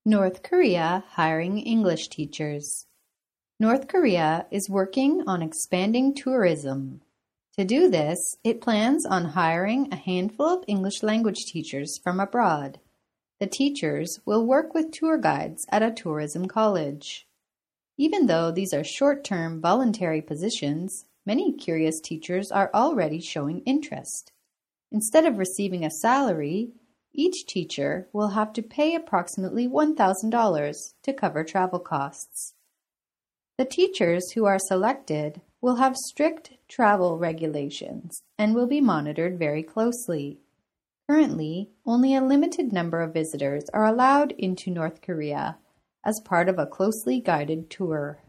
North Korea hiring English teachers. North Korea is working on expanding tourism. To do this, it plans on hiring a handful of English language teachers from abroad. The teachers will work with tour guides at a tourism college. Even though these are short-term voluntary positions, many curious teachers are already showing interest. Instead of receiving a salary, each teacher will have to pay approximately $1,000 to cover travel costs. The teachers who are selected will have strict travel regulations and will be monitored very closely. Currently, only a limited number of visitors are allowed into North Korea as part of a closely guided tour.